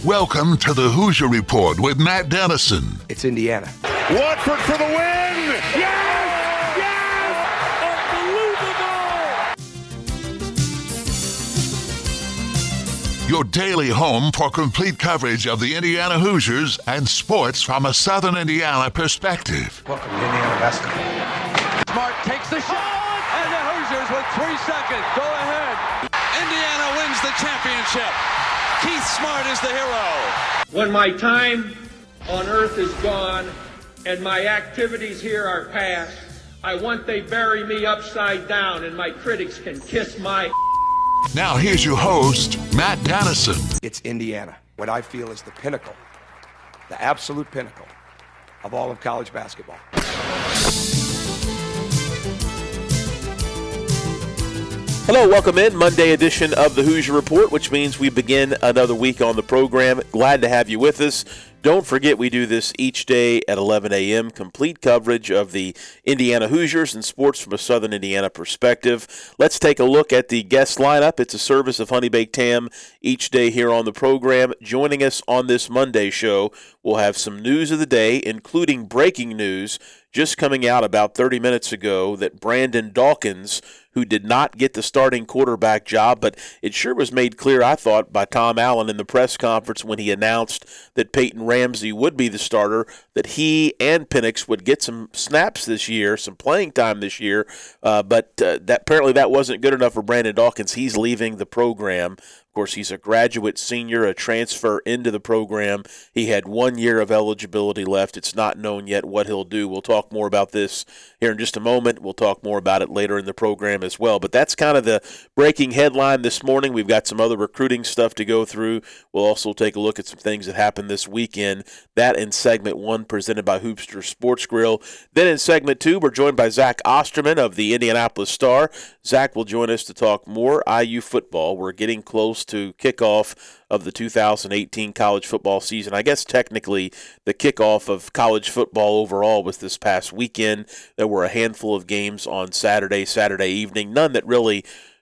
Welcome to the Hoosier Report with Matt Dennison. It's Indiana. Watford for the win! Yes! Unbelievable! Your daily home for complete coverage of the Indiana Hoosiers and sports from a Southern Indiana perspective. Welcome to Indiana basketball. Smart takes the shot, and the Hoosiers with 3 seconds go ahead. Indiana wins the championship. Keith Smart is the hero. When my time on earth is gone and my activities here are past, I want they bury me upside down and my critics can kiss my... Now here's your host, Matt Dennison. It's Indiana, what I feel is the pinnacle, the absolute pinnacle of all of college basketball. Hello, welcome in. Monday edition of the Hoosier Report, which means we begin another week on the program. Glad to have you with us. Don't forget we do this each day at 11 a.m. Complete coverage of the Indiana Hoosiers and sports from a Southern Indiana perspective. Let's take a look at the guest lineup. It's a service of Honey Baked Ham each day here on the program. Joining us on this Monday show, we'll have some news of the day, including breaking news just coming out about 30 minutes ago that Brandon Dawkins, who did not get the starting quarterback job, but it sure was made clear, I thought, by Tom Allen in the press conference when he announced that Peyton Ramsey would be the starter, that he and Penix would get some snaps this year, some playing time this year, but that apparently that wasn't good enough for Brandon Dawkins. He's leaving the program. Of course, he's a graduate senior, a transfer into the program. He had 1 year of eligibility left. It's not known yet what he'll do. We'll talk more about this here in just a moment. We'll talk more about it later in the program as well. But that's kind of the breaking headline this morning. We've got some other recruiting stuff to go through. We'll also take a look at some things that happened this weekend. That in segment 1 presented by Hoopster Sports Grill. Then in segment 2, we're joined by Zach Osterman of the Indianapolis Star. Zach will join us to talk more IU football. We're getting close to kickoff of the 2018 college football season. I guess technically the kickoff of college football overall was this past weekend. There were a handful of games on Saturday evening, none that really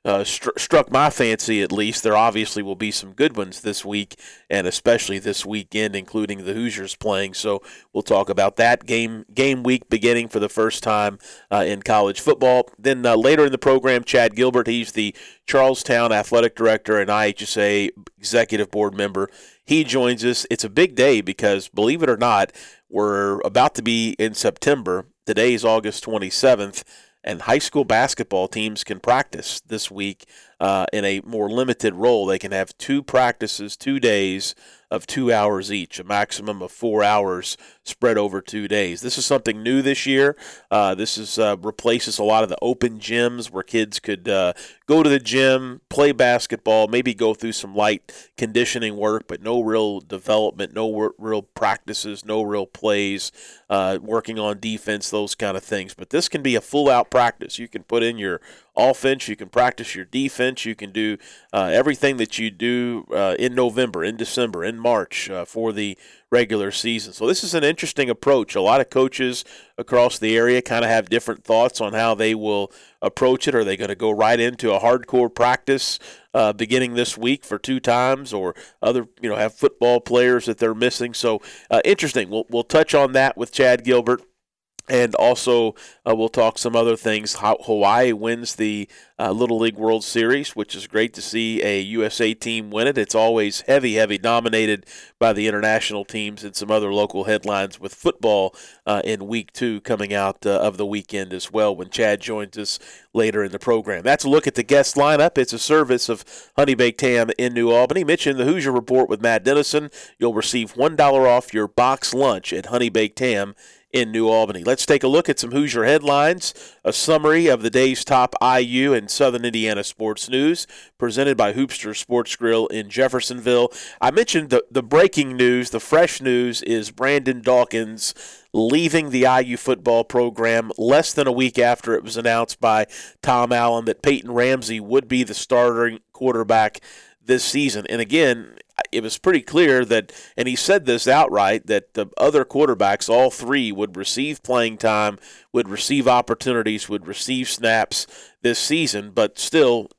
struck my fancy, at least. There obviously will be some good ones this week, and especially this weekend, including the Hoosiers playing. So we'll talk about that game week beginning for the first time in college football. Then later in the program, Chad Gilbert, he's the Charlestown Athletic Director and IHSA Executive Board member. He joins us. It's a big day because, believe it or not, we're about to be in September. Today is August 27th. And high school basketball teams can practice this week in a more limited role. They can have 2 practices, 2 days of 2 hours each, a maximum of 4 hours spread over 2 days. This is something new this year. This replaces a lot of the open gyms where kids could go to the gym, play basketball, maybe go through some light conditioning work, but no real development, no real practices, no real plays, working on defense, those kind of things. But this can be a full-out practice. You can put in your offense, you can practice your defense, you can do everything that you do in November, in December, in March for the regular season. So this is an interesting approach. A lot of coaches across the area kind of have different thoughts on how they will approach it. Are they going to go right into a hardcore practice beginning this week for 2 times, or other, have football players that they're missing? So interesting. We'll touch on that with Chad Gilbert. And also, we'll talk some other things. How Hawaii wins the Little League World Series, which is great to see a USA team win it. It's always heavy dominated by the international teams, and some other local headlines with football in week 2 coming out of the weekend as well when Chad joins us later in the program. That's a look at the guest lineup. It's a service of Honey Baked Ham in New Albany. Mention the Hoosier Report with Matt Dennison. You'll receive $1 off your box lunch at Honey Baked Ham in New Albany. Let's take a look at some Hoosier headlines, a summary of the day's top IU and Southern Indiana sports news, presented by Hoopster Sports Grill in Jeffersonville. I mentioned the breaking news, the fresh news is Brandon Dawkins leaving the IU football program less than a week after it was announced by Tom Allen that Peyton Ramsey would be the starting quarterback this season. And again, it was pretty clear that, and he said this outright, that the other quarterbacks, all 3, would receive playing time, would receive opportunities, would receive snaps this season, but still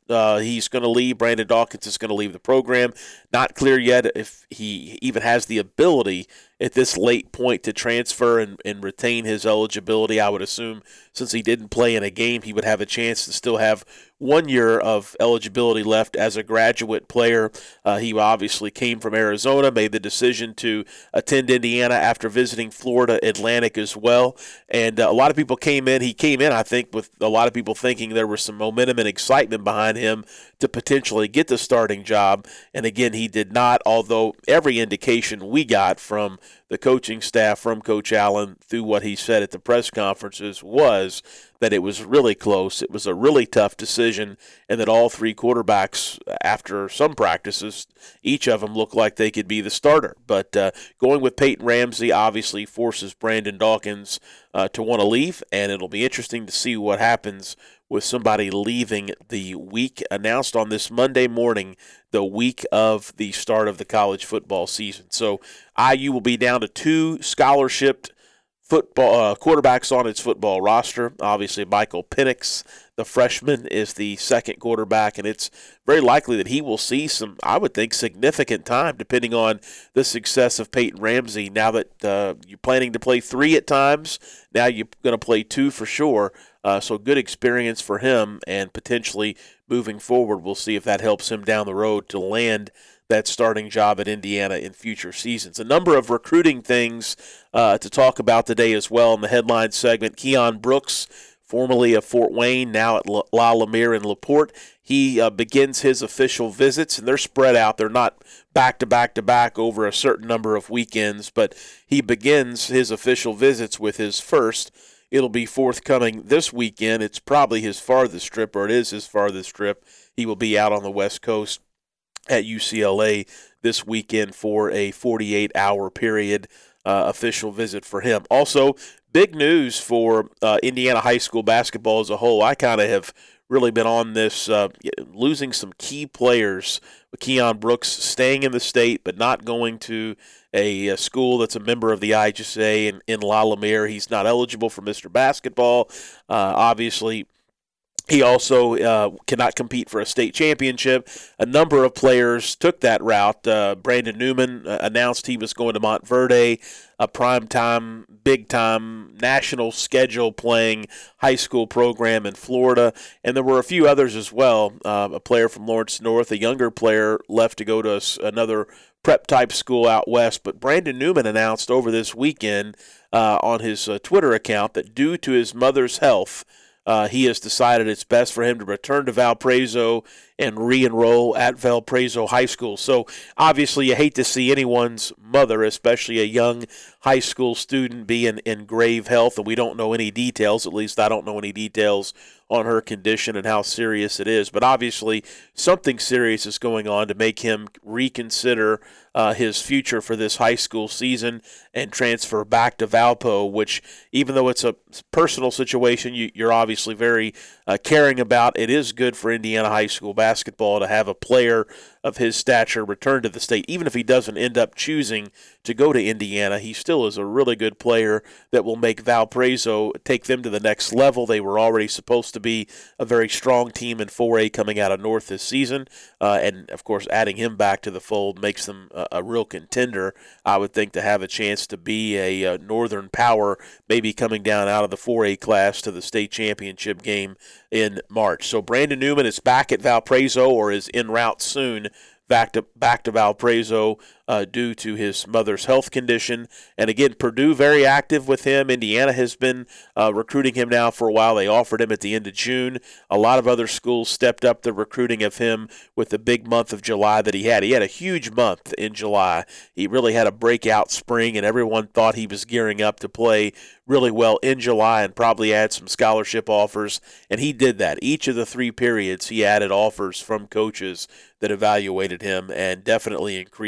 he's going to leave. Brandon Dawkins is going to leave the program. Not clear yet if he even has the ability at this late point to transfer and retain his eligibility. I would assume since he didn't play in a game, he would have a chance to still have 1 year of eligibility left as a graduate player. He obviously came from Arizona, made the decision to attend Indiana after visiting Florida Atlantic as well. And a lot of people he came in, I think, with a lot of people thinking there was some momentum and excitement behind him to potentially get the starting job. And again, he did not, although every indication we got from the coaching staff, from Coach Allen, through what he said at the press conferences was that it was really close. It was a really tough decision, and that all three quarterbacks, after some practices, each of them looked like they could be the starter. But going with Peyton Ramsey obviously forces Brandon Dawkins to want to leave, and it'll be interesting to see what happens with somebody leaving the week announced on this Monday morning, the week of the start of the college football season. So IU will be down to 2 scholarship football quarterbacks on its football roster. Obviously, Michael Penix, the freshman, is the second quarterback, and it's very likely that he will see some, I would think, significant time, depending on the success of Peyton Ramsey. Now that you're planning to play 3 at times, now you're going to play 2 for sure. So good experience for him, and potentially moving forward, we'll see if that helps him down the road to land that starting job at Indiana in future seasons. A number of recruiting things to talk about today as well in the headline segment. Keon Brooks, formerly of Fort Wayne, now at La Lumiere in LaPorte. He begins his official visits, and they're spread out. They're not back-to-back-to-back over a certain number of weekends, but he begins his official visits with his first. It'll be forthcoming this weekend. It's probably his farthest trip, or it is his farthest trip. He will be out on the West Coast at UCLA this weekend for a 48-hour period official visit for him. Also, big news for Indiana high school basketball as a whole. I kind of have really been on this, losing some key players. Keon Brooks staying in the state but not going to a school that's a member of the IHSA in La Lumiere. He's not eligible for Mr. Basketball. Obviously, he also cannot compete for a state championship. A number of players took that route. Brandon Newman announced he was going to Montverde, a prime-time, big-time, national schedule playing high school program in Florida. And there were a few others as well. A player from Lawrence North, a younger player, left to go to another prep-type school out west. But Brandon Newman announced over this weekend on his Twitter account that due to his mother's health, he has decided it's best for him to return to Valparaiso and re-enroll at Valparaiso High School. So obviously you hate to see anyone's mother, especially a young high school student, be in grave health, and we don't know any details. At least I don't know any details on her condition and how serious it is. But obviously something serious is going on to make him reconsider his future for this high school season and transfer back to Valpo, which, even though it's a personal situation you're obviously very caring about, it is good for Indiana high school basketball to have a player of his stature return to the state. Even if he doesn't end up choosing to go to Indiana, he still is a really good player that will make Valparaiso take them to the next level. They were already supposed to be a very strong team in 4A coming out of North this season, and of course adding him back to the fold makes them a real contender, I would think, to have a chance to be a northern power, maybe coming down out of the 4A class to the state championship game in March. So Brandon Newman is back at Valparaiso, or is en route soon back to Valparaiso due to his mother's health condition. And again, Purdue very active with him. Indiana has been recruiting him now for a while. They offered him at the end of June. A lot of other schools stepped up the recruiting of him with the big month of July that he had. He had a huge month in July. He really had a breakout spring, and everyone thought he was gearing up to play really well in July and probably add some scholarship offers, and he did that. Each of the 3 periods, he added offers from coaches that evaluated him and definitely increased his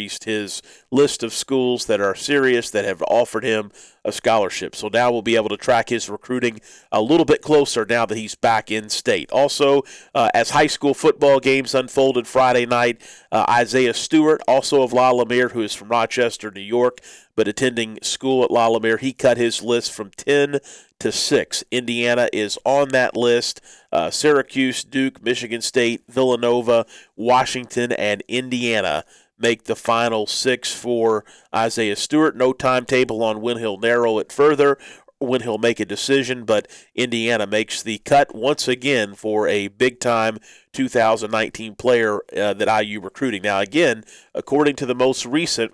his list of schools that are serious that have offered him a scholarship. So now we'll be able to track his recruiting a little bit closer now that he's back in state. Also, as high school football games unfolded Friday night, Isaiah Stewart, also of La Lumiere, who is from Rochester, New York, but attending school at La Lumiere, he cut his list from 10 to 6. Indiana is on that list. Syracuse, Duke, Michigan State, Villanova, Washington, and Indiana make the final 6 for Isaiah Stewart. No timetable on when he'll narrow it further, when he'll make a decision, but Indiana makes the cut once again for a big-time 2019 player that IU recruiting. Now, again, according to the most recent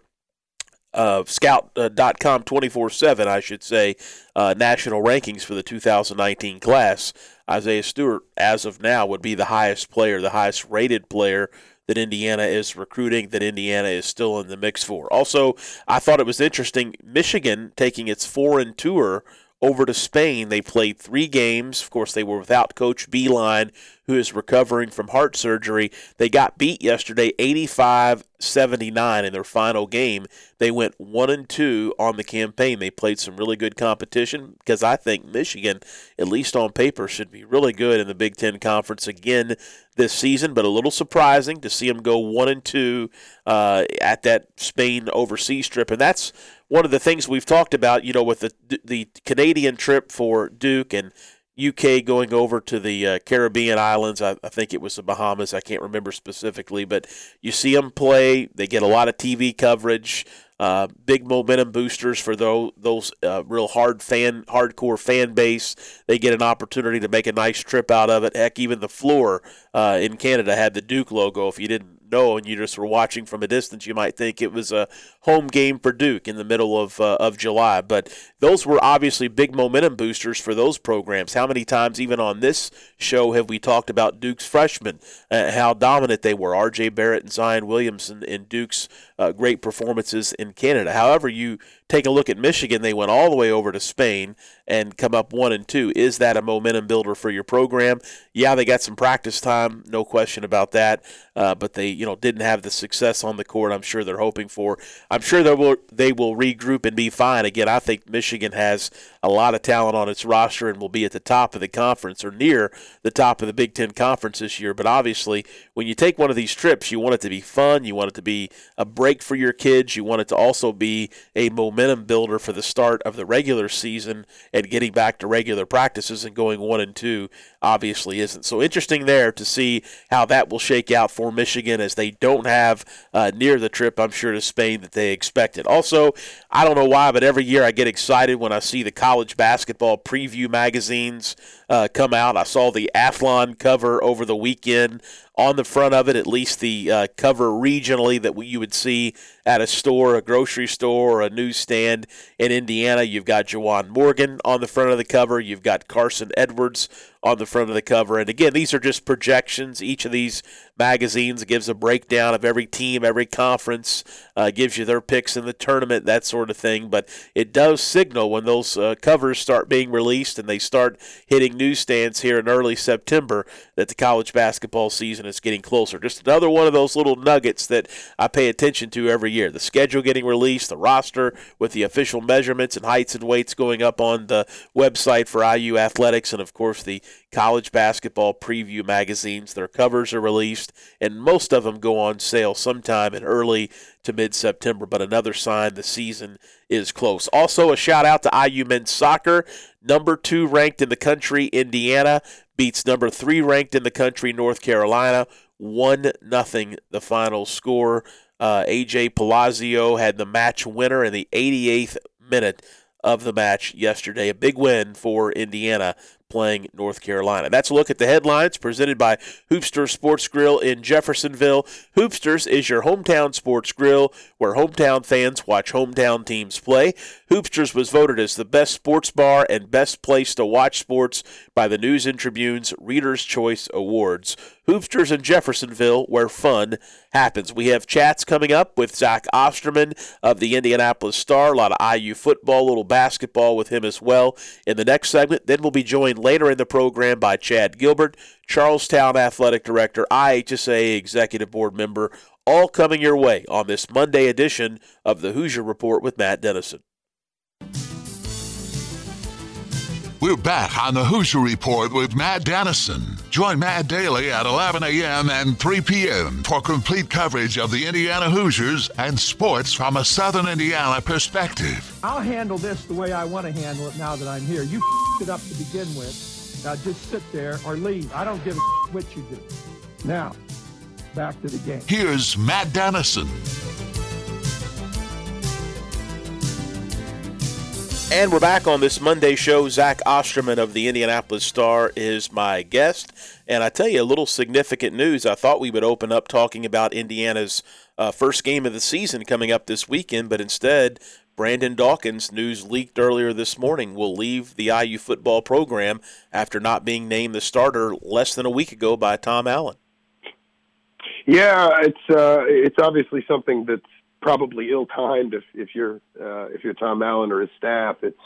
Scout.com 24/7, I should say, national rankings for the 2019 class, Isaiah Stewart, as of now, would be the highest player, the highest rated player that Indiana is recruiting, that Indiana is still in the mix for. Also, I thought it was interesting, Michigan taking its foreign tour over to Spain. They played 3 games. Of course, they were without Coach Beilein, who is recovering from heart surgery. They got beat yesterday 85-79 in their final game. They went 1-2 on the campaign. They played some really good competition because I think Michigan, at least on paper, should be really good in the Big Ten Conference again this season, but a little surprising to see them go 1-2 at that Spain overseas trip. And that's one of the things we've talked about, with the Canadian trip for Duke and UK going over to the Caribbean islands. I think it was the Bahamas. I can't remember specifically, but you see them play. They get a lot of TV coverage, big momentum boosters for those real hardcore fan base. They get an opportunity to make a nice trip out of it. Heck, even the floor in Canada had the Duke logo. If you didn't know and you just were watching from a distance, you might think it was a home game for Duke in the middle of July. But those were obviously big momentum boosters for those programs. How many times, even on this show, have we talked about Duke's freshmen, how dominant they were, R.J. Barrett and Zion Williamson in Duke's great performances in Canada. However, you take a look at Michigan, they went all the way over to Spain and come up 1-2. Is that a momentum builder for your program? Yeah, they got some practice time, no question about that, but they didn't have the success on the court I'm sure they're hoping for. I'm sure they will regroup and be fine. Again, I think Michigan has a lot of talent on its roster and will be at the top of the conference or near the top of the Big Ten Conference this year. But obviously, when you take one of these trips, you want it to be fun. You want it to be a break for your kids. You want it to also be a momentum builder for the start of the regular season, and getting back to regular practices and going 1-2 obviously isn't. So interesting there to see how that will shake out for Michigan, as they don't have near the trip, I'm sure, to Spain that they expected. Also, I don't know why, but every year I get excited when I see the college basketball preview magazines come out. I saw the Athlon cover over the weekend. On the front of it, at least the cover regionally that you would see at a store, a grocery store, or a newsstand in Indiana. You've got Juwan Morgan on the front of the cover. You've got Carson Edwards on the front of the cover. And again, these are just projections. Each of these magazines gives a breakdown of every team, every conference, gives you their picks in the tournament, that sort of thing. But it does signal when those covers start being released and they start hitting newsstands here in early September that the college basketball season is getting closer. Just another one of those little nuggets that I pay attention to every year. The schedule getting released, the roster with the official measurements and heights and weights going up on the website for IU Athletics, and of course the college basketball preview magazines. Their covers are released, and most of them go on sale sometime in early to mid-September, but another sign the season is close. Also, a shout-out to IU men's soccer. Number 2 ranked in the country, Indiana, beats number 3 ranked in the country, North Carolina, 1-0 the final score. A.J. Palacio had the match winner in the 88th minute of the match yesterday. A big win for Indiana playing North Carolina. That's a look at the headlines presented by Hoopsters Sports Grill in Jeffersonville. Hoopsters is your hometown sports grill where hometown fans watch hometown teams play. Hoopsters was voted as the best sports bar and best place to watch sports by the News and Tribune's Reader's Choice Awards. Hoopsters in Jeffersonville, where fun happens. We have chats coming up with Zach Osterman of the Indianapolis Star. A lot of IU football, a little basketball with him as well in the next segment. Then we'll be joined later in the program by Chad Gilbert, Charlestown Athletic Director, IHSA Executive Board member, all coming your way on this Monday edition of the Hoosier Report with Matt Dennison. We're back on the Hoosier Report with Matt Dennison. Join Matt daily at 11 a.m. and 3 p.m. for complete coverage of the Indiana Hoosiers and sports from a Southern Indiana perspective. I'll handle this the way I want to handle it now that I'm here. You it up to begin with. Now just sit there or leave. I don't give a what you do. Now, back to the game. Here's Matt Dennison. And we're back on this Monday show. Zach Osterman of the Indianapolis Star is my guest. And I tell you, a little significant news. I thought we would open up talking about Indiana's first game of the season coming up this weekend, but instead, Brandon Dawkins, news leaked earlier this morning, will leave the IU football program after not being named the starter less than a week ago by Tom Allen. Yeah, it's obviously something that's probably ill-timed if you're Tom Allen or his staff. It's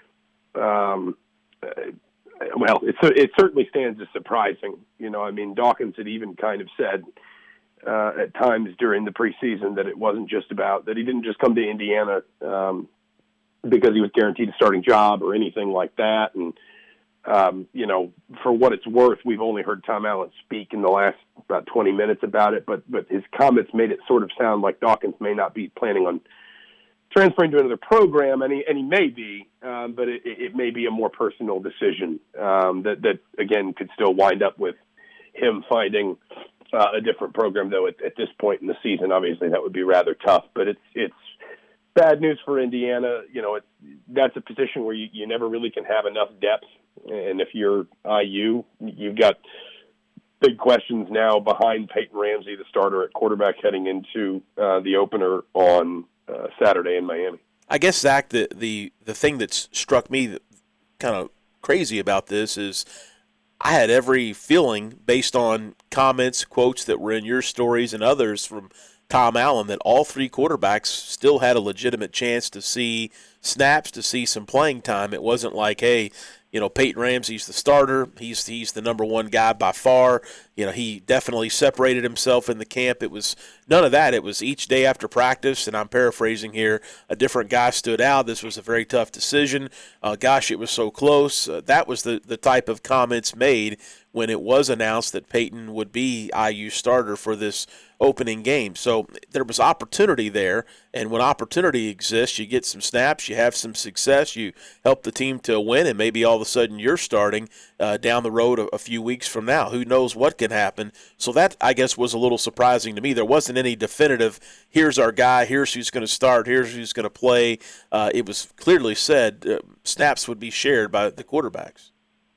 it certainly stands as surprising. You know, I mean, Dawkins had even kind of said at times during the preseason that it wasn't just about that he didn't just come to Indiana because he was guaranteed a starting job or anything like that. And you know, for what it's worth, we've only heard Tom Allen speak in the last about 20 minutes about it, but his comments made it sort of sound like Dawkins may not be planning on transferring to another program, and he may be, but it may be a more personal decision that again could still wind up with him finding a different program. Though at this point in the season, obviously that would be rather tough. But it's bad news for Indiana. You know, that's a position where you never really can have enough depth. And if you're IU, you've got big questions now behind Peyton Ramsey, the starter at quarterback, heading into the opener on Saturday in Miami. I guess, Zach, the thing that's struck me kind of crazy about this is I had every feeling, based on comments, quotes that were in your stories and others from Tom Allen, that all three quarterbacks still had a legitimate chance to see snaps, to see some playing time. It wasn't like, hey, you know, Peyton Ramsey's the starter. He's the number one guy by far. You know, he definitely separated himself in the camp. It was none of that. It was each day after practice, and I'm paraphrasing here, a different guy stood out. This was a very tough decision. Gosh, it was so close. That was the type of comments made when it was announced that Peyton would be IU starter for this opening game. So there was opportunity there, and when opportunity exists, you get some snaps, you have some success, you help the team to win, and maybe all of a sudden you're starting down the road a few weeks from now. Who knows what can happen? So that, I guess, was a little surprising to me. There wasn't any definitive, here's our guy, here's who's going to start, here's who's going to play. It was clearly said snaps would be shared by the quarterbacks.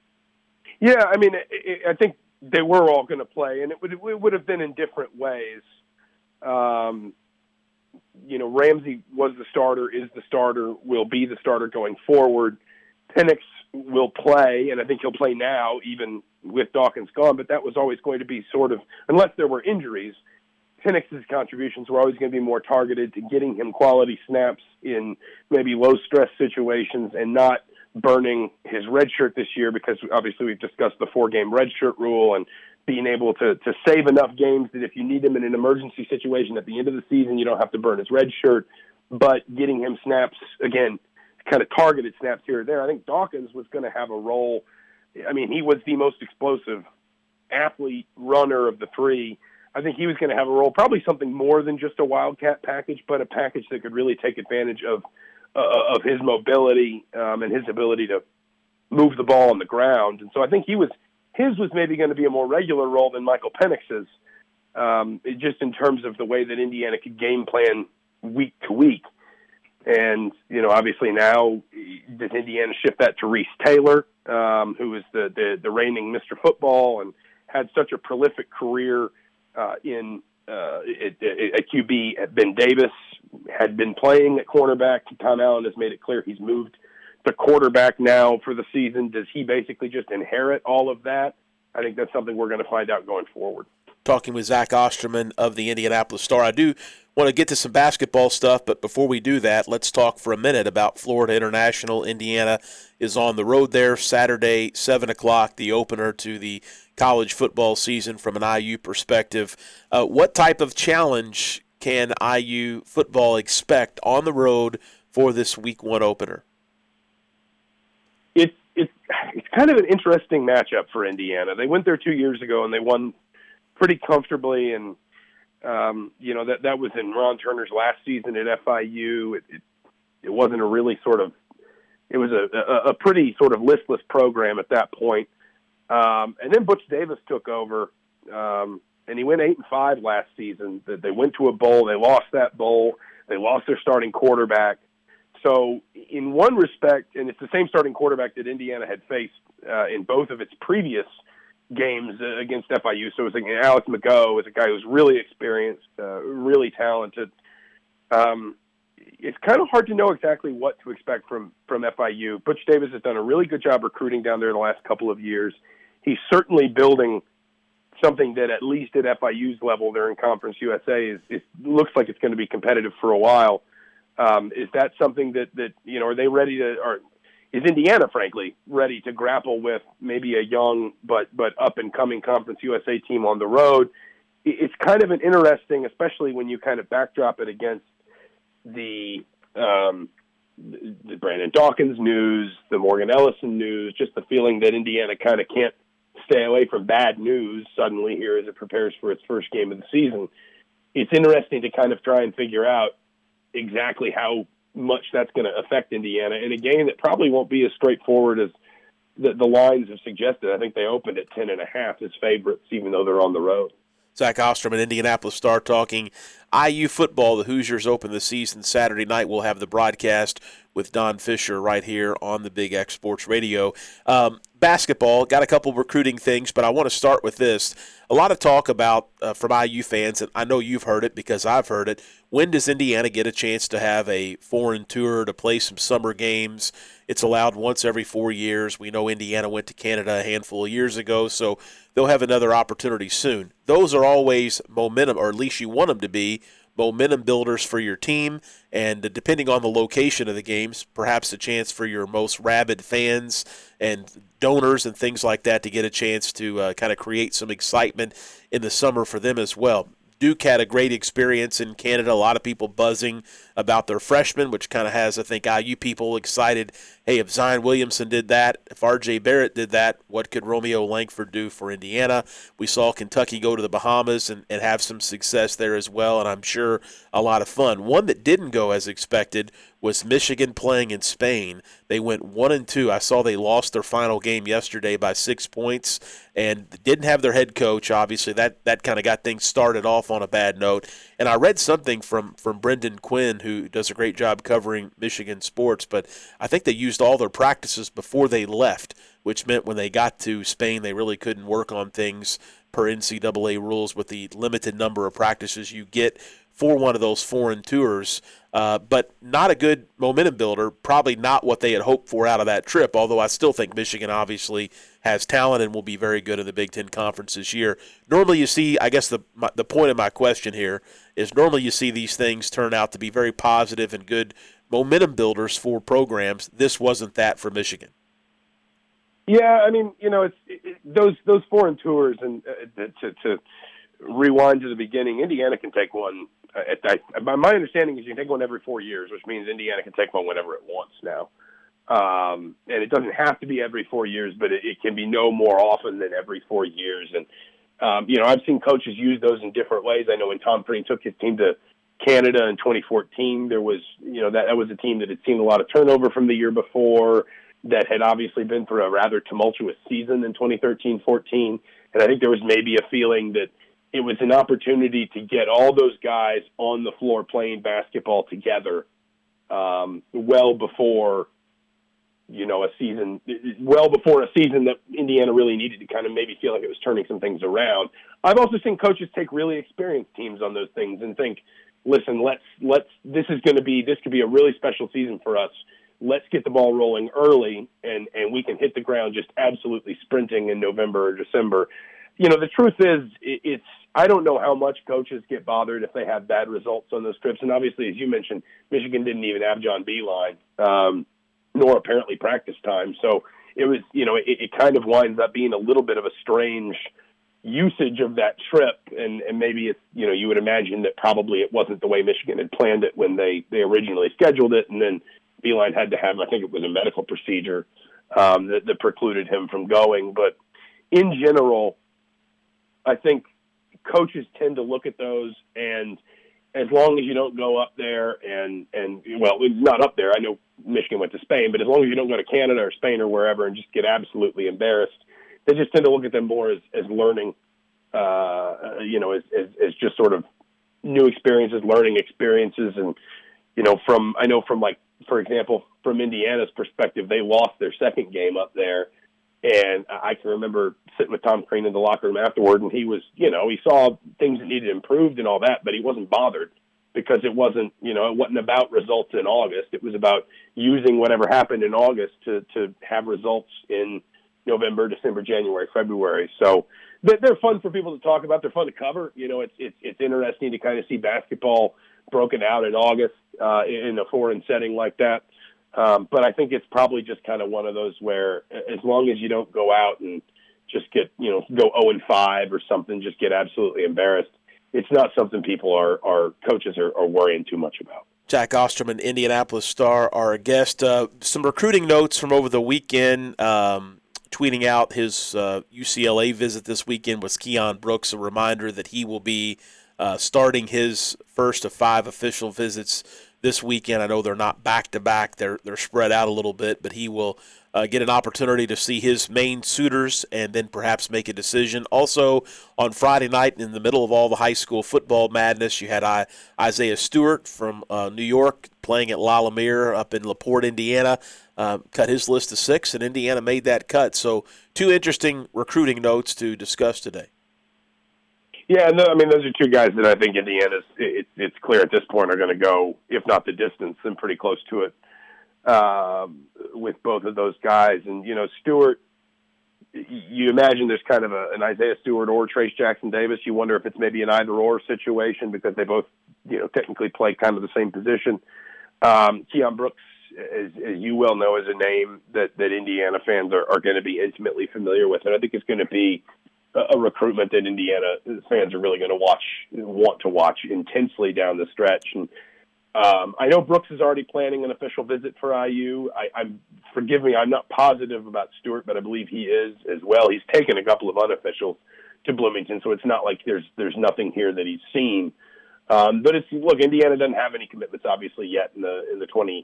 Yeah, I mean, I think they were all going to play, and it would have been in different ways. You know, Ramsey was the starter, is the starter, will be the starter going forward. Penix will play, and I think he'll play now, even with Dawkins gone, but that was always going to be sort of, unless there were injuries, Penix's contributions were always going to be more targeted to getting him quality snaps in maybe low-stress situations and not burning his red shirt this year, because obviously we've discussed the 4-game red shirt rule and being able to save enough games that if you need him in an emergency situation at the end of the season, you don't have to burn his red shirt, but getting him snaps, again, kind of targeted snaps here or there. I think Dawkins was going to have a role. I mean, he was the most explosive athlete runner of the three. I think he was going to have a role, probably something more than just a Wildcat package, but a package that could really take advantage of his mobility and his ability to move the ball on the ground. And so I think his was maybe going to be a more regular role than Michael Penix's, just in terms of the way that Indiana could game plan week to week. And, you know, obviously now does Indiana shift that to Reese Taylor, who is the reigning Mr. Football and had such a prolific career at QB at Ben Davis, had been playing at cornerback. Tom Allen has made it clear he's moved to quarterback now for the season. Does he basically just inherit all of that? I think that's something we're going to find out going forward. talking with Zach Osterman of the Indianapolis Star. I do want to get to some basketball stuff, but before we do that, let's talk for a minute about Florida International. Indiana is on the road there Saturday, 7 o'clock, the opener to the college football season from an IU perspective. What type of challenge can IU football expect on the road for this week one opener? It's kind of an interesting matchup for Indiana. They went there 2 years ago and they won pretty comfortably, and that was in Ron Turner's last season at FIU. It wasn't a really sort of – it was a pretty sort of listless program at that point. And then Butch Davis took over, and he went 8-5 last season. They went to a bowl. They lost that bowl. They lost their starting quarterback. So in one respect, and it's the same starting quarterback that Indiana had faced in both of its previous games against FIU. So it was like Alex McGough is a guy who's really experienced, really talented. It's kind of hard to know exactly what to expect from FIU. Butch Davis has done a really good job recruiting down there the last couple of years. He's certainly building something that at least at FIU's level there in Conference USA it looks like it's going to be competitive for a while. Is that something that are they ready to, or is Indiana, frankly, ready to grapple with maybe a young but up-and-coming Conference USA team on the road? It's kind of an interesting, especially when you kind of backdrop it against the Brandon Dawkins news, the Morgan Ellison news, just the feeling that Indiana kind of can't stay away from bad news suddenly here as it prepares for its first game of the season. It's interesting to kind of try and figure out exactly how much that's going to affect Indiana in a game that probably won't be as straightforward as the lines have suggested. I think they opened at 10.5 as favorites, even though they're on the road. Zach Osterman, Indianapolis Star, talking IU football. The Hoosiers open the season Saturday night. We'll have the broadcast with Don Fisher right here on the Big X Sports Radio. Basketball, got a couple recruiting things, but I want to start with this. A lot of talk about, from IU fans, and I know you've heard it because I've heard it, when does Indiana get a chance to have a foreign tour, to play some summer games? It's allowed once every 4 years. We know Indiana went to Canada a handful of years ago, so they'll have another opportunity soon. Those are always momentum, or at least you want them to be, momentum builders for your team, and depending on the location of the games, perhaps a chance for your most rabid fans and donors and things like that to get a chance to kind of create some excitement in the summer for them as well. Duke had a great experience in Canada. A lot of people buzzing about their freshmen, which kind of has, I think, IU people excited. Hey, if Zion Williamson did that, if R.J. Barrett did that, what could Romeo Langford do for Indiana? We saw Kentucky go to the Bahamas and have some success there as well, and I'm sure a lot of fun. One that didn't go as expected was Michigan playing in Spain. They went 1-2. I saw they lost their final game yesterday by 6 points and didn't have their head coach. Obviously, that kind of got things started off on a bad note. And I read something from Brendan Quinn, who does a great job covering Michigan sports, but I think they used all their practices before they left, which meant when they got to Spain, they really couldn't work on things per NCAA rules with the limited number of practices you get for one of those foreign tours. But not a good momentum builder, probably not what they had hoped for out of that trip, although I still think Michigan obviously has talent and will be very good in the Big Ten Conference this year. Normally you see, I guess the point of my question here is normally you see these things turn out to be very positive and good momentum builders for programs. This wasn't that for Michigan. Yeah, I mean, those foreign tours, and to rewind to the beginning, Indiana can take one. My understanding is you can take one every 4 years, which means Indiana can take one whenever it wants now. And it doesn't have to be every 4 years, but it can be no more often than every 4 years. And, I've seen coaches use those in different ways. I know when Tom Crean took his team to Canada in 2014, there was, that was a team that had seen a lot of turnover from the year before, that had obviously been through a rather tumultuous season in 2013-14. And I think there was maybe a feeling that it was an opportunity to get all those guys on the floor playing basketball together well before a season that Indiana really needed to kind of maybe feel like it was turning some things around. I've also seen coaches take really experienced teams on those things and think, listen, this could be a really special season for us. Let's get the ball rolling early and we can hit the ground just absolutely sprinting in November or December. The truth is I don't know how much coaches get bothered if they have bad results on those trips. And obviously, as you mentioned, Michigan didn't even have John Beilein, nor apparently practice time. So it was, it kind of winds up being a little bit of a strange usage of that trip. And maybe it's, you would imagine that probably it wasn't the way Michigan had planned it when they originally scheduled it. And then Beilein had to have, I think it was a medical procedure that precluded him from going. But in general, I think coaches tend to look at those, and as long as you don't go up there and well, not up there. I know Michigan went to Spain, but as long as you don't go to Canada or Spain or wherever and just get absolutely embarrassed, they just tend to look at them more as learning, as just sort of new experiences, learning experiences. And, for example, from Indiana's perspective, they lost their second game up there. And I can remember sitting with Tom Crean in the locker room afterward, and he was, he saw things that needed improved and all that, but he wasn't bothered because it wasn't, it wasn't about results in August. It was about using whatever happened in August to have results in November, December, January, February. So they're fun for people to talk about. They're fun to cover. It's interesting to kind of see basketball broken out in August in a foreign setting like that. But I think it's probably just kind of one of those where as long as you don't go out and just get, go 0-5 or something, just get absolutely embarrassed, it's not something people coaches are worrying too much about. Jack Osterman, Indianapolis Star, our guest. Some recruiting notes from over the weekend. Tweeting out his UCLA visit this weekend was Keon Brooks, a reminder that he will be starting his first of 5 official visits this weekend. I know they're not back-to-back. They're spread out a little bit, but he will get an opportunity to see his main suitors and then perhaps make a decision. Also, on Friday night, in the middle of all the high school football madness, you had Isaiah Stewart from New York playing at La Lumiere up in LaPorte, Indiana, cut his list to 6, and Indiana made that cut. So 2 interesting recruiting notes to discuss today. Yeah, no, I mean, those are 2 guys that I think Indiana's, it's clear at this point, are going to go, if not the distance, then pretty close to it with both of those guys. And, Stewart, you imagine there's kind of an Isaiah Stewart or Trace Jackson Davis. You wonder if it's maybe an either-or situation because they both, technically play kind of the same position. Keon Brooks, as you well know, is a name that Indiana fans are going to be intimately familiar with. And I think it's going to be a recruitment that Indiana fans are really going to want to watch intensely down the stretch. And I know Brooks is already planning an official visit for IU. Forgive me, I'm not positive about Stewart, but I believe he is as well. He's taken a couple of unofficials to Bloomington, so it's not like there's nothing here that he's seen. But Indiana doesn't have any commitments obviously yet in the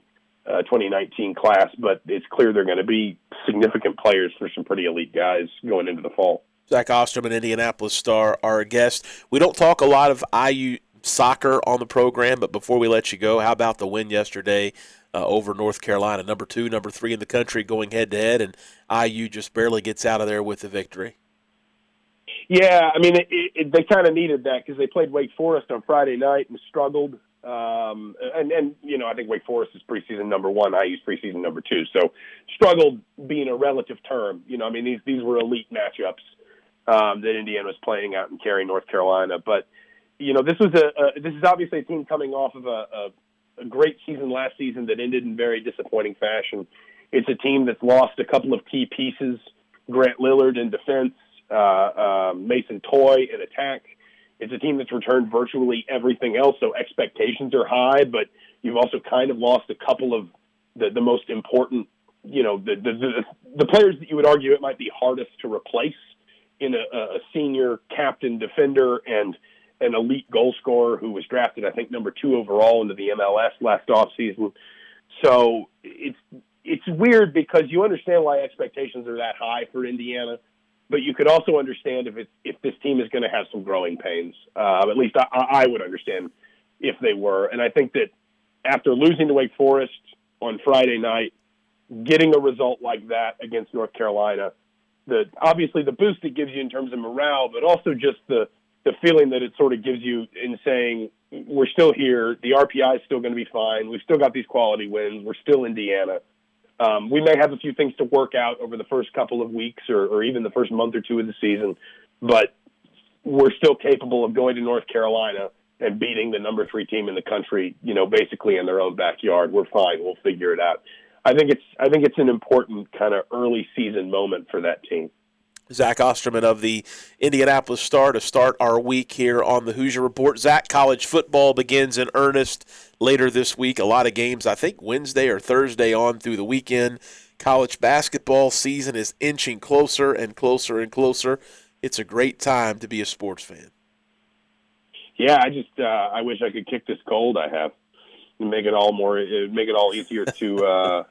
2019 class, but it's clear they're going to be significant players for some pretty elite guys going into the fall. Zach Osterman, Indianapolis Star, our guest. We don't talk a lot of IU soccer on the program, but before we let you go, how about the win yesterday over North Carolina? Number 2, number 3 in the country going head-to-head, and IU just barely gets out of there with the victory. Yeah, I mean, they kind of needed that because they played Wake Forest on Friday night and struggled. I think Wake Forest is preseason number 1, IU's preseason number 2. So struggled being a relative term. These were elite matchups that Indiana was playing out in Cary, North Carolina. But, this is obviously a team coming off of a great season last season that ended in very disappointing fashion. It's a team that's lost a couple of key pieces, Grant Lillard in defense, Mason Toye in attack. It's a team that's returned virtually everything else, so expectations are high, but you've also kind of lost a couple of the most important, the players that you would argue it might be hardest to replace in a senior captain defender and an elite goal scorer who was drafted, I think, number 2 overall into the MLS last offseason. So it's weird because you understand why expectations are that high for Indiana, but you could also understand if this team is going to have some growing pains. At least I would understand if they were. And I think that after losing to Wake Forest on Friday night, getting a result like that against North Carolina, obviously the boost it gives you in terms of morale, but also just the feeling that it sort of gives you in saying, we're still here, the RPI is still going to be fine, we've still got these quality wins, we're still Indiana. We may have a few things to work out over the first couple of weeks or even the first month or 2 of the season, but we're still capable of going to North Carolina and beating the number 3 team in the country, basically in their own backyard. We're fine. We'll figure it out. I think it's an important kind of early season moment for that team. Zach Osterman of the Indianapolis Star to start our week here on the Hoosier Report. Zach, college football begins in earnest later this week. A lot of games, I think Wednesday or Thursday on through the weekend. College basketball season is inching closer and closer and closer. It's a great time to be a sports fan. Yeah, I wish I could kick this cold I have and make it all easier to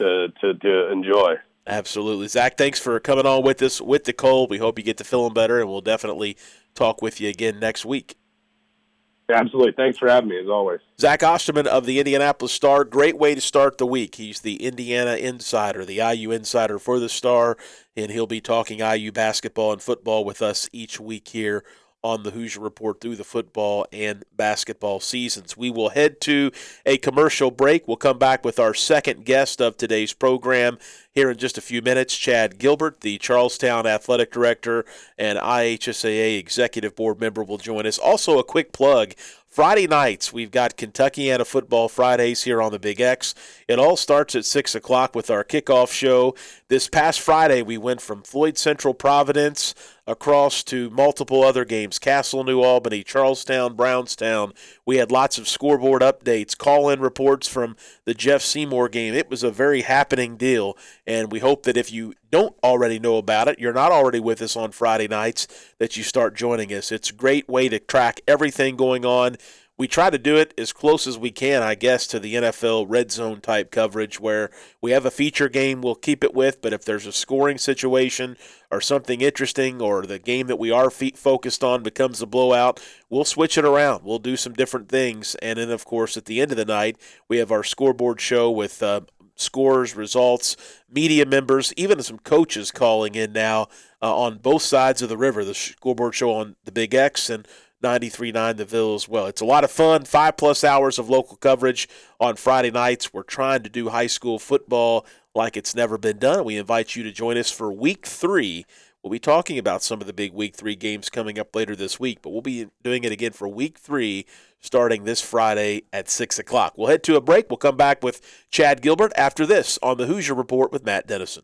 enjoy. Absolutely. Zach, thanks for coming on with us with the cold. We hope you get to feeling better, and we'll definitely talk with you again next week. Absolutely. Thanks for having me, as always. Zach Osterman of the Indianapolis Star. Great way to start the week. He's the Indiana insider, the IU insider for the Star, and he'll be talking IU basketball and football with us each week here on the Hoosier Report through the football and basketball seasons. We will head to a commercial break. We'll come back with our second guest of today's program here in just a few minutes. Chad Gilbert, the Charlestown Athletic Director and IHSAA Executive Board member, will join us. Also, a quick plug. Friday nights, we've got Kentuckiana Football Fridays here on the Big X. It all starts at 6 o'clock with our kickoff show. This past Friday, we went from Floyd Central Providence across to multiple other games, Castle, New Albany, Charlestown, Brownstown. We had lots of scoreboard updates, call-in reports from the Jeff Seymour game. It was a very happening deal, and we hope that if you don't already know about it, you're not already with us on Friday nights, that you start joining us. It's a great way to track everything going on. We try to do it as close as we can, I guess, to the NFL red zone type coverage where we have a feature game we'll keep it with, but if there's a scoring situation or something interesting or the game that we are focused on becomes a blowout, we'll switch it around. We'll do some different things. And then, of course, at the end of the night, we have our scoreboard show with scores, results, media members, even some coaches calling in now on both sides of the river, the scoreboard show on the Big X and 93.9 The Ville as well. It's a lot of fun, 5+ hours of local coverage on Friday nights. We're trying to do high school football like it's never been done. We invite you to join us for Week 3. We'll be talking about some of the big Week 3 games coming up later this week, but we'll be doing it again for Week 3 starting this Friday at 6 o'clock. We'll head to a break. We'll come back with Chad Gilbert after this on the Hoosier Report with Matt Dennison.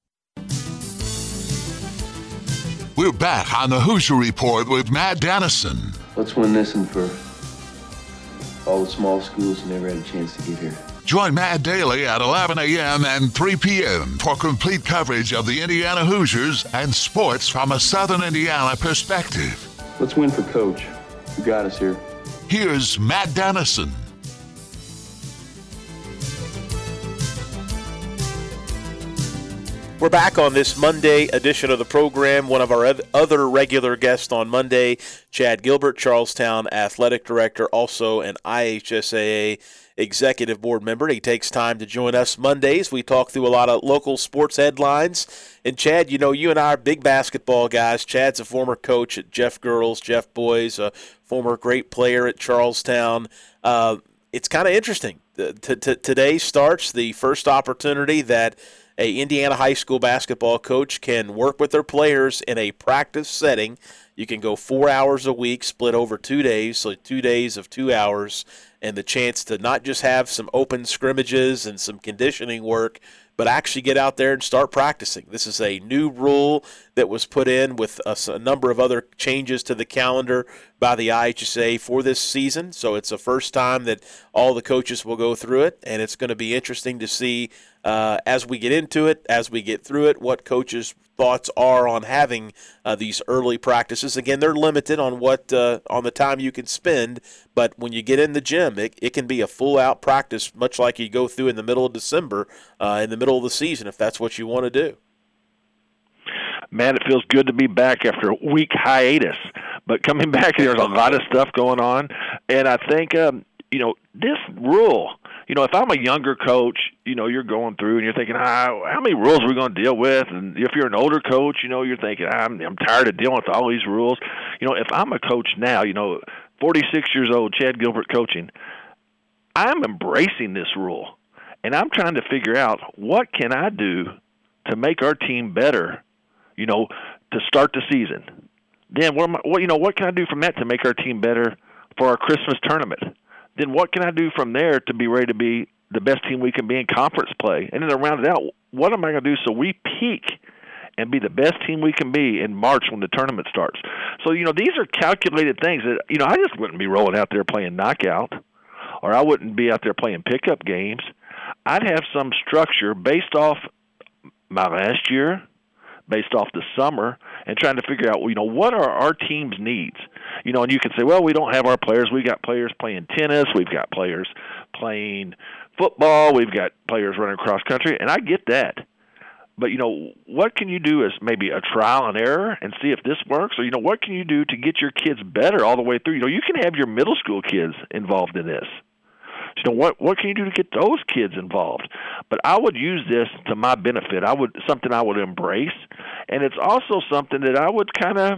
We're back on the Hoosier Report with Matt Dennison. Let's win this one for all the small schools who never had a chance to get here. Join Matt daily at 11 a.m. and 3 p.m. for complete coverage of the Indiana Hoosiers and sports from a Southern Indiana perspective. Let's win for Coach, who got us here. Here's Matt Dennison. We're back on this Monday edition of the program. One of our other regular guests on Monday, Chad Gilbert, Charlestown Athletic Director, also an IHSAA Executive Board member. He takes time to join us Mondays. We talk through a lot of local sports headlines. And Chad, you and I are big basketball guys. Chad's a former coach at Jeff Girls, Jeff Boys, a former great player at Charlestown. It's kind of interesting. Today starts the first opportunity that a Indiana high school basketball coach can work with their players in a practice setting. You can go 4 hours a week, split over 2 days, so 2 days of 2 hours, and the chance to not just have some open scrimmages and some conditioning work, but actually get out there and start practicing. This is a new rule that was put in with a number of other changes to the calendar by the IHSA for this season. So it's the first time that all the coaches will go through it, and it's going to be interesting to see as we get into it, as we get through it, what coaches' thoughts are on having these early practices. Again, they're limited on on the time you can spend, but when you get in the gym, it can be a full-out practice, much like you go through in the middle of December, in the middle of the season, if that's what you want to do. Man, it feels good to be back after a week hiatus. But coming back, there's a lot of stuff going on. And I think, this rule, if I'm a younger coach, you're going through and you're thinking, how many rules are we going to deal with? And if you're an older coach, you're thinking, I'm tired of dealing with all these rules. If I'm a coach now, 46 years old, Chad Gilbert coaching, I'm embracing this rule. And I'm trying to figure out what can I do to make our team better, to start the season. Then what can I do from that to make our team better for our Christmas tournament? Then what can I do from there to be ready to be the best team we can be in conference play? And then to round it out, what am I going to do so we peak and be the best team we can be in March when the tournament starts? So, these are calculated things that, I just wouldn't be rolling out there playing knockout, or I wouldn't be out there playing pickup games. I'd have some structure based off my last year, based off the summer, and trying to figure out, what are our team's needs? And you can say, well, we don't have our players. We got players playing tennis. We've got players playing football. We've got players running cross country, and I get that. But, what can you do as maybe a trial and error and see if this works? Or, what can you do to get your kids better all the way through? You can have your middle school kids involved in this. What can you do to get those kids involved? But I would use this to my benefit. Something I would embrace, and it's also something that I would kind of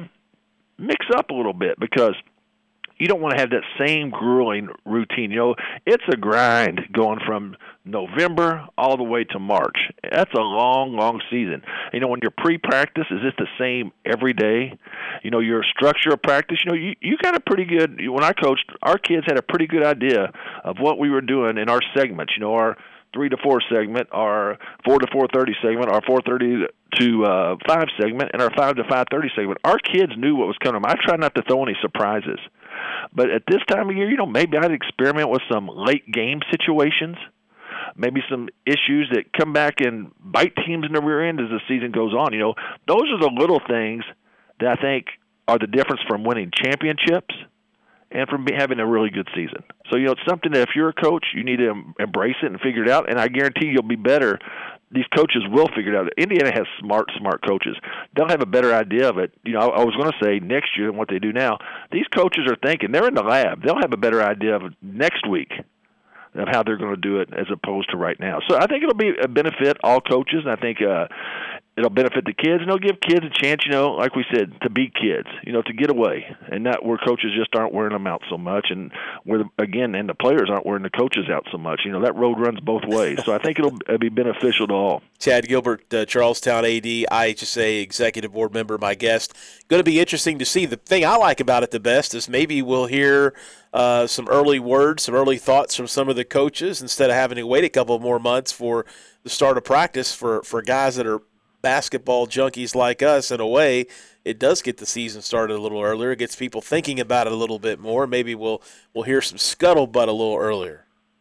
mix up a little bit, because you don't want to have that same grueling routine. It's a grind going from November all the way to March. That's a long, long season. When your pre-practice is just the same every day, your structure of practice, you got a pretty good, when I coached, our kids had a pretty good idea of what we were doing in our segments, our 3 to 4 segment, our 4 to 4:30 segment, our 4:30 to 5 segment, and our 5 to 5:30 segment. Our kids knew what was coming. I try not to throw any surprises. But at this time of year, maybe I'd experiment with some late game situations, maybe some issues that come back and bite teams in the rear end as the season goes on. Those are the little things that I think are the difference from winning championships and from having a really good season. So, it's something that if you're a coach, you need to embrace it and figure it out, and I guarantee you'll be better. These coaches will figure it out. Indiana has smart coaches. They'll have a better idea of it. I was going to say next year than what they do now. These coaches are thinking. They're in the lab. They'll have a better idea of it next week of how they're going to do it as opposed to right now. So I think it'll be a benefit all coaches, and I think it'll benefit the kids, and it'll give kids a chance, like we said, to be kids, to get away, and not where coaches just aren't wearing them out so much, and and the players aren't wearing the coaches out so much. That road runs both ways. So I think it'll be beneficial to all. Chad Gilbert, Charlestown AD, IHSA Executive Board member, my guest. Going to be interesting to see. The thing I like about it the best is maybe we'll hear some early words, some early thoughts from some of the coaches instead of having to wait a couple more months for the start of practice for guys that are basketball junkies like us. In a way, it does get the season started a little earlier. It gets people thinking about it a little bit more. Maybe we'll hear some scuttlebutt a little earlier.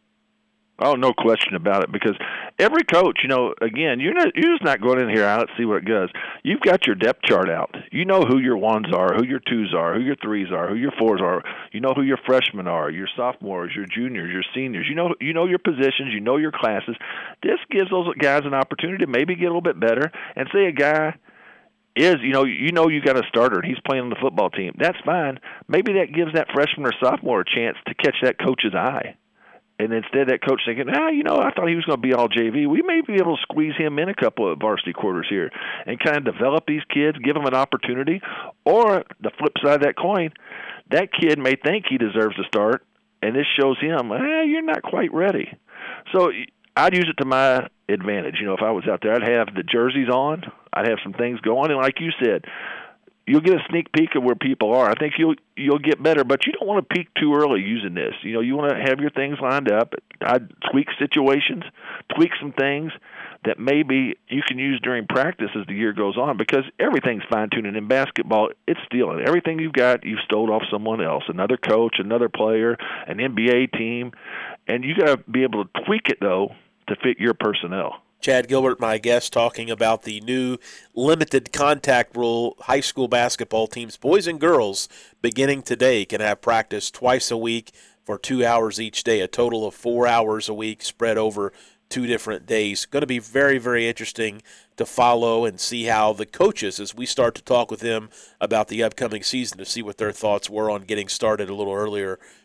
Oh, no question about it, because every coach, again, you're just not going in here, let's see what it does. You've got your depth chart out. You know who your ones are, who your twos are, who your threes are, who your fours are. You know who your freshmen are, your sophomores, your juniors, your seniors. You know your positions. You know your classes. This gives those guys an opportunity to maybe get a little bit better. And say a guy is, you got a starter and he's playing on the football team. That's fine. Maybe that gives that freshman or sophomore a chance to catch that coach's eye. And instead that coach thinking, I thought he was going to be all JV. We may be able to squeeze him in a couple of varsity quarters here and kind of develop these kids, give them an opportunity. Or the flip side of that coin, that kid may think he deserves to start, and this shows him, you're not quite ready. So I'd use it to my advantage. If I was out there, I'd have the jerseys on. I'd have some things going. And like you said, you'll get a sneak peek of where people are. I think you'll get better, but you don't want to peak too early using this. You want to have your things lined up. I'd tweak situations, tweak some things that maybe you can use during practice as the year goes on, because everything's fine-tuning. In basketball, it's stealing. Everything you've got, you've stole off someone else, another coach, another player, an NBA team, and you got to be able to tweak it, though, to fit your personnel. Chad Gilbert, my guest, talking about the new limited contact rule. High school basketball teams, boys and girls, beginning today, can have practice twice a week for 2 hours each day, a total of 4 hours a week spread over 2 different days. Going to be very, very interesting to follow and see how the coaches, as we start to talk with them about the upcoming season, to see what their thoughts were on getting started a little earlier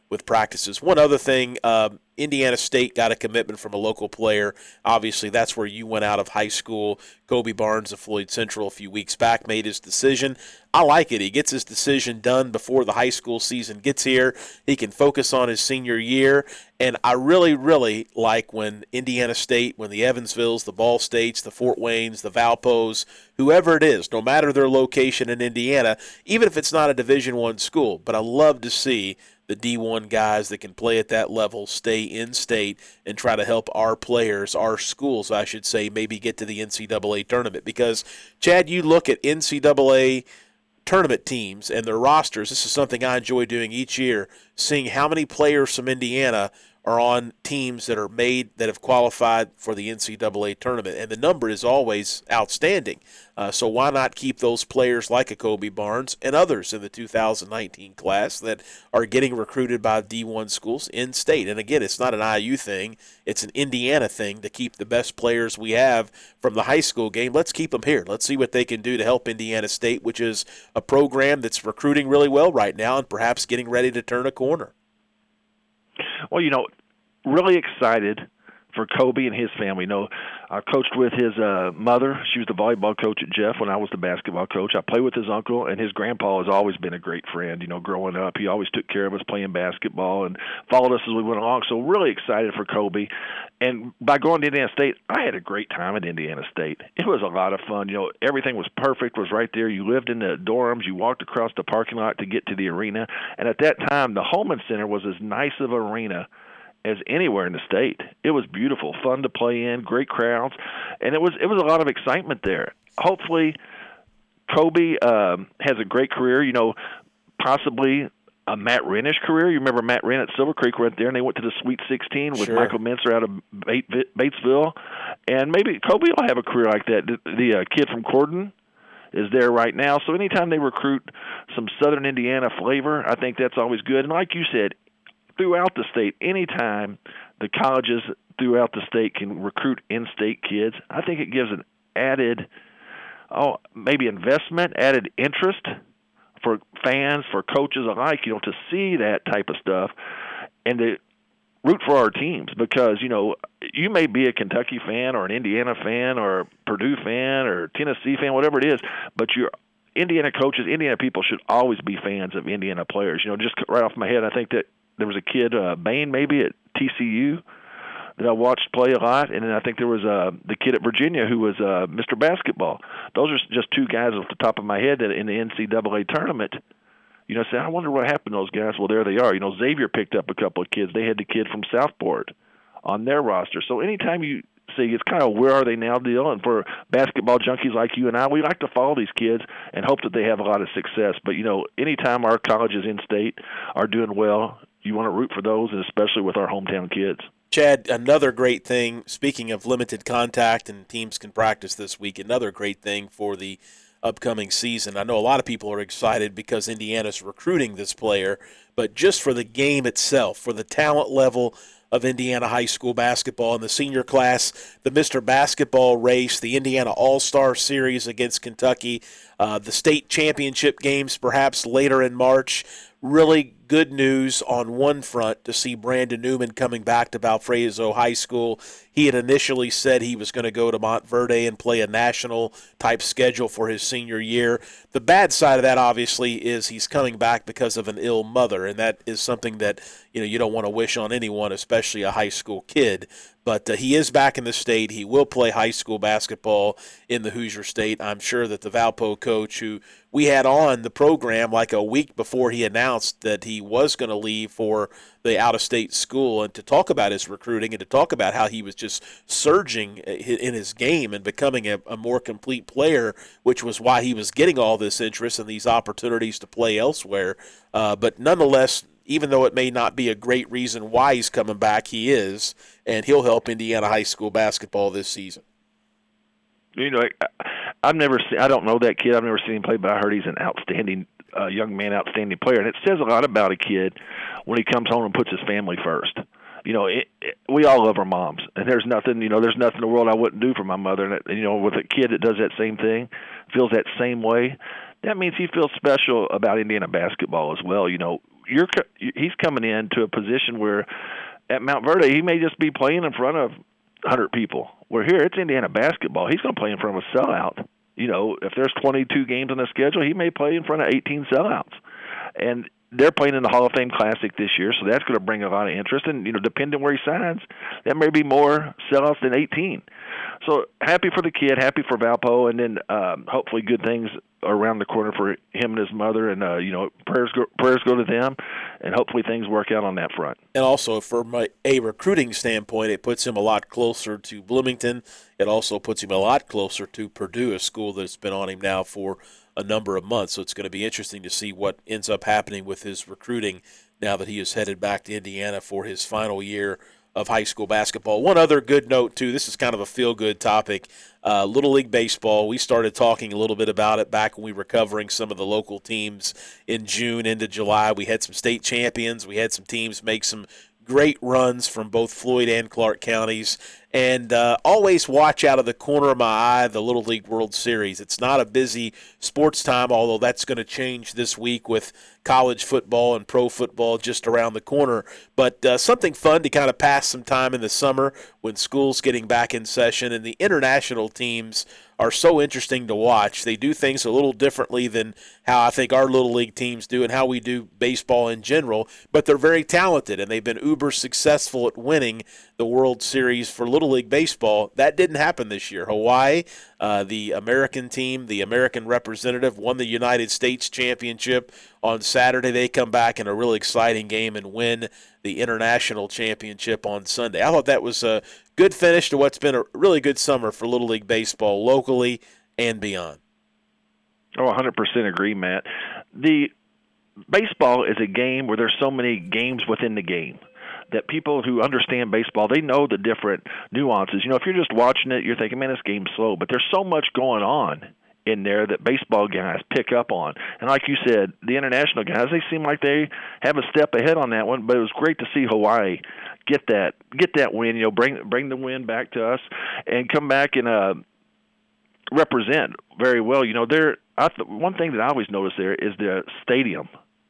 with practices. One other thing, Indiana State got a commitment from a local player. Obviously, that's where you went out of high school. Kobe Barnes of Floyd Central a few weeks back made his decision. I like it. He gets his decision done before the high school season gets here. He can focus on his senior year. And I really, really like when Indiana State, when the Evansvilles, the Ball States, the Fort Waynes, the Valpos, whoever it is, no matter their location in Indiana, even if it's not a Division I school, but I love to see the D1 guys that can play at that level stay in state and try to help our players, our schools, I should say, maybe get to the NCAA tournament. Because, Chad, you look at NCAA tournament teams and their rosters. This is something I enjoy doing each year, seeing how many players from Indiana are on teams that are made, that have qualified for the NCAA tournament. And the number is always outstanding. So why not keep those players like a Kobe Barnes and others in the 2019 class that are getting recruited by D1 schools in state? And again, it's not an IU thing. It's an Indiana thing to keep the best players we have from the high school game. Let's keep them here. Let's see what they can do to help Indiana State, which is a program that's recruiting really well right now and perhaps getting ready to turn a corner. Well, really excited for Kobe and his family. I coached with his mother. She was the volleyball coach at Jeff when I was the basketball coach. I played with his uncle, and his grandpa has always been a great friend. Growing up, he always took care of us playing basketball and followed us as we went along. So really excited for Kobe. And by going to Indiana State, I had a great time at Indiana State. It was a lot of fun. Everything was perfect, was right there. You lived in the dorms. You walked across the parking lot to get to the arena. And at that time, the Holman Center was as nice of an arena as anywhere in the state. It was beautiful, fun to play in, great crowds, and it was a lot of excitement there. Hopefully, Kobe has a great career. Possibly a Matt Wrennish career. You remember Matt Wrenn at Silver Creek right there, and they went to the Sweet 16 with Michael Mincer out of Batesville, and maybe Kobe will have a career like that. The kid from Corden is there right now, so anytime they recruit some Southern Indiana flavor, I think that's always good. And like you said, throughout the state, anytime the colleges throughout the state can recruit in-state kids, I think it gives an added, maybe investment, added interest for fans, for coaches alike, to see that type of stuff and to root for our teams. Because, you may be a Kentucky fan or an Indiana fan or a Purdue fan or Tennessee fan, whatever it is, but your Indiana coaches, Indiana people should always be fans of Indiana players. Just right off my head, I think that there was a kid, Bain maybe, at TCU that I watched play a lot. And then I think there was the kid at Virginia who was Mr. Basketball. Those are just two guys off the top of my head that in the NCAA tournament, say, I wonder what happened to those guys. Well, there they are. Xavier picked up a couple of kids. They had the kid from Southport on their roster. So anytime you see, it's kind of where are they now deal. And for basketball junkies like you and I, we like to follow these kids and hope that they have a lot of success. But, anytime our colleges in state are doing well, you want to root for those, and especially with our hometown kids. Chad, another great thing, speaking of limited contact and teams can practice this week, another great thing for the upcoming season. I know a lot of people are excited because Indiana's recruiting this player, but just for the game itself, for the talent level of Indiana high school basketball in the senior class, the Mr. Basketball race, the Indiana All-Star Series against Kentucky, the state championship games perhaps later in March. Really good news on one front to see Brandon Newman coming back to Valparaiso High School. He had initially said he was going to go to Montverde and play a national-type schedule for his senior year. The bad side of that, obviously, is he's coming back because of an ill mother, and that is something that you don't want to wish on anyone, especially a high school kid. But he is back in the state. He will play high school basketball in the Hoosier State. I'm sure that the Valpo coach, who we had on the program like a week before he announced that he was going to leave for the out-of-state school, and to talk about his recruiting and to talk about how he was just surging in his game and becoming a more complete player, which was why he was getting all this interest and these opportunities to play elsewhere. But nonetheless, even though it may not be a great reason why he's coming back, he is, and he'll help Indiana high school basketball this season. I don't know that kid. I've never seen him play, but I heard he's an outstanding young man, outstanding player. And it says a lot about a kid when he comes home and puts his family first. We all love our moms, and there's nothing in the world I wouldn't do for my mother. And, with a kid that does that same thing, feels that same way, that means he feels special about Indiana basketball as well. he's coming into a position where at Mount Verde he may just be playing in front of 100 people. Where here it's Indiana basketball. He's going to play in front of a sellout. If there's 22 games on the schedule, he may play in front of 18 sellouts. And they're playing in the Hall of Fame Classic this year, so that's going to bring a lot of interest. And, depending where he signs, that may be more sellouts than 18. So happy for the kid, happy for Valpo, and then hopefully good things are around the corner for him and his mother. And, prayers go to them, and hopefully things work out on that front. And also from a recruiting standpoint, it puts him a lot closer to Bloomington. It also puts him a lot closer to Purdue, a school that's been on him now for a number of months. So it's going to be interesting to see what ends up happening with his recruiting now that he is headed back to Indiana for his final year of high school basketball. One other good note, too, this is kind of a feel-good topic, Little League Baseball. We started talking a little bit about it back when we were covering some of the local teams in June into July. We had some state champions. We had some teams make some great runs from both Floyd and Clark counties. And always watch out of the corner of my eye the Little League World Series. It's not a busy sports time, although that's going to change this week with college football and pro football just around the corner. But something fun to kind of pass some time in the summer when school's getting back in session. And the international teams are so interesting to watch. They do things a little differently than how I think our Little League teams do and how we do baseball in general. But they're very talented, and they've been uber successful at winning the World Series for Little League Baseball. That didn't happen this year. Hawaii, the American team, the American representative, won the United States championship on Saturday. They come back in a really exciting game and win the international championship on Sunday. I thought that was a good finish to what's been a really good summer for Little League Baseball locally and beyond. Oh, 100% agree, Matt. The baseball is a game where there's so many games within the game that people who understand baseball, they know the different nuances. If you're just watching it, you're thinking, man, this game's slow. But there's so much going on in there that baseball guys pick up on. And like you said, the international guys, they seem like they have a step ahead on that one. But it was great to see Hawaii get that win, bring the win back to us and come back and represent very well. One thing that I always notice there is the stadium.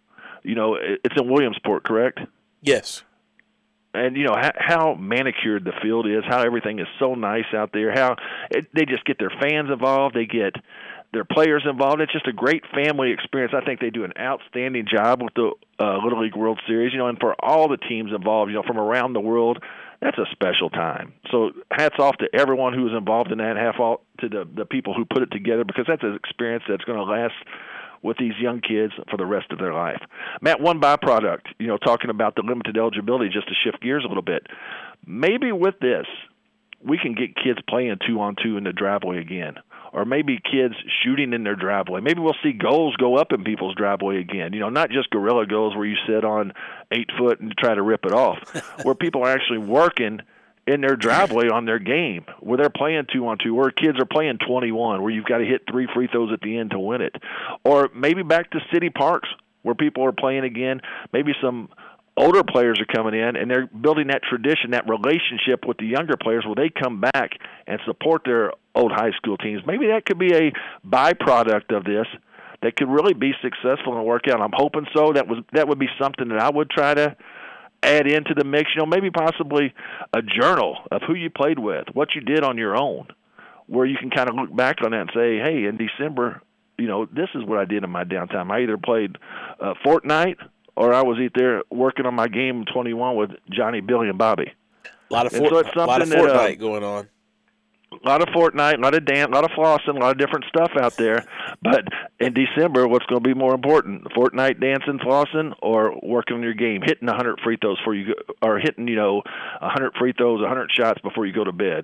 It's in Williamsport, correct? Yes. And, how manicured the field is, how everything is so nice out there, how they just get their fans involved, they get their players involved. It's just a great family experience. I think they do an outstanding job with the Little League World Series, and for all the teams involved, from around the world, that's a special time. So hats off to everyone who was involved in that, hats off to the people who put it together, because that's an experience that's going to last with these young kids for the rest of their life. Matt, one byproduct, talking about the limited eligibility, just to shift gears a little bit, maybe with this, we can get kids playing 2-on-2 in the driveway again, or maybe kids shooting in their driveway. Maybe we'll see goals go up in people's driveway again, not just guerrilla goals where you sit on 8 foot and try to rip it off, where people are actually working in their driveway on their game, where they're playing 2-on-2, where kids are playing 21, where you've got to hit 3 free throws at the end to win it. Or maybe back to city parks where people are playing again. Maybe some older players are coming in and they're building that tradition, that relationship with the younger players where they come back and support their old high school teams. Maybe that could be a byproduct of this that could really be successful and work out. I'm hoping so. That would be something that I would try to add into the mix, maybe possibly a journal of who you played with, what you did on your own, where you can kind of look back on that and say, hey, in December, this is what I did in my downtime. I either played Fortnite or I was either working on my game 21 with Johnny, Billy, and Bobby. A lot of Fortnite going on. A lot of Fortnite, a lot of dance, a lot of flossing, a lot of different stuff out there. But in December, what's going to be more important? Fortnite, dancing, flossing, or working on your game, hitting 100 free throws before you go, or hitting 100 free throws, 100 shots before you go to bed.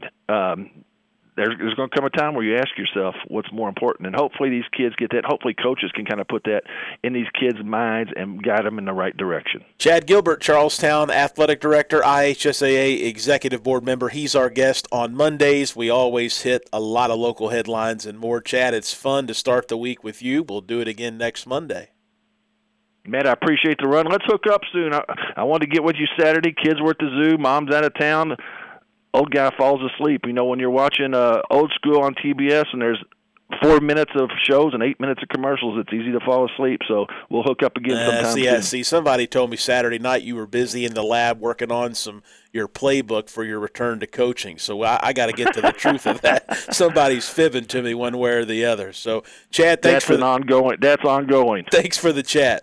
There's going to come a time where you ask yourself what's more important, and hopefully these kids get that. Hopefully coaches can kind of put that in these kids' minds and guide them in the right direction. Chad Gilbert, Charlestown Athletic Director, IHSAA Executive Board member. He's our guest on Mondays. We always hit a lot of local headlines and more. Chad, it's fun to start the week with you. We'll do it again next Monday. Matt, I appreciate the run. Let's hook up soon. I wanted to get with you Saturday. Kids were at the zoo. Mom's out of town. Old guy falls asleep. When you're watching Old School on TBS and there's 4 minutes of shows and 8 minutes of commercials, it's easy to fall asleep. So we'll hook up again sometime. See, somebody told me Saturday night you were busy in the lab working on your playbook for your return to coaching. So I got to get to the truth of that. Somebody's fibbing to me one way or the other. So, Chad, thanks That's ongoing. Thanks for the chat.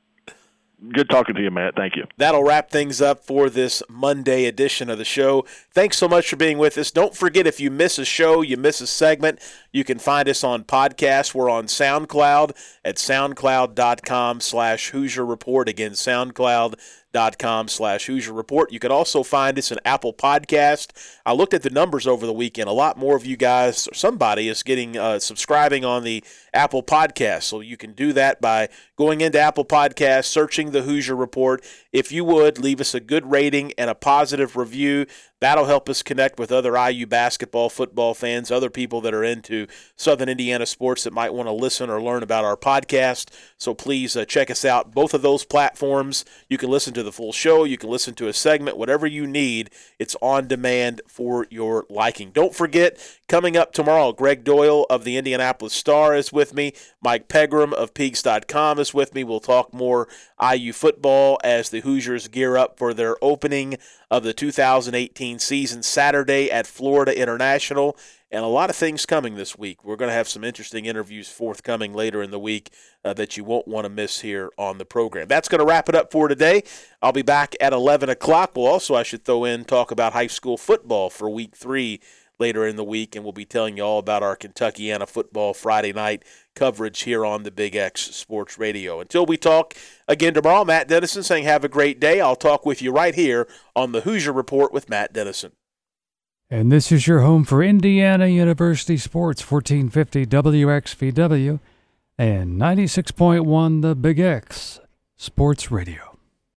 Good talking to you, Matt. Thank you. That'll wrap things up for this Monday edition of the show. Thanks so much for being with us. Don't forget, if you miss a show, you miss a segment, you can find us on podcast. We're on SoundCloud at soundcloud.com/Hoosier Report. Again, SoundCloud.com/Hoosier Report. You can also find us in Apple Podcast. I looked at the numbers over the weekend. A lot more of you guys, or somebody, is getting subscribing on the Apple Podcast. So you can do that by going into Apple Podcast, searching the Hoosier Report. If you would, leave us a good rating and a positive review. That'll help us connect with other IU basketball, football fans, other people that are into Southern Indiana sports that might want to listen or learn about our podcast. So please check us out. Both of those platforms, you can listen to the full show. You can listen to a segment, whatever you need. It's on demand for your liking. Don't forget, coming up tomorrow, Greg Doyle of the Indianapolis Star is with me. Mike Pegram of Peaks.com is with me. We'll talk more IU football as the Hoosiers gear up for their opening of the 2018 season Saturday at Florida International, and a lot of things coming this week. We're going to have some interesting interviews forthcoming later in the week that you won't want to miss here on the program. That's going to wrap it up for today. I'll be back at 11 o'clock. We'll also, I should throw in, talk about high school football for week 3 later in the week, and we'll be telling you all about our Kentuckiana football Friday night coverage here on the Big X Sports Radio. Until we talk again tomorrow, Matt Dennison saying have a great day. I'll talk with you right here on the Hoosier Report with Matt Dennison. And this is your home for Indiana University Sports, 1450 WXVW and 96.1 the Big X Sports Radio.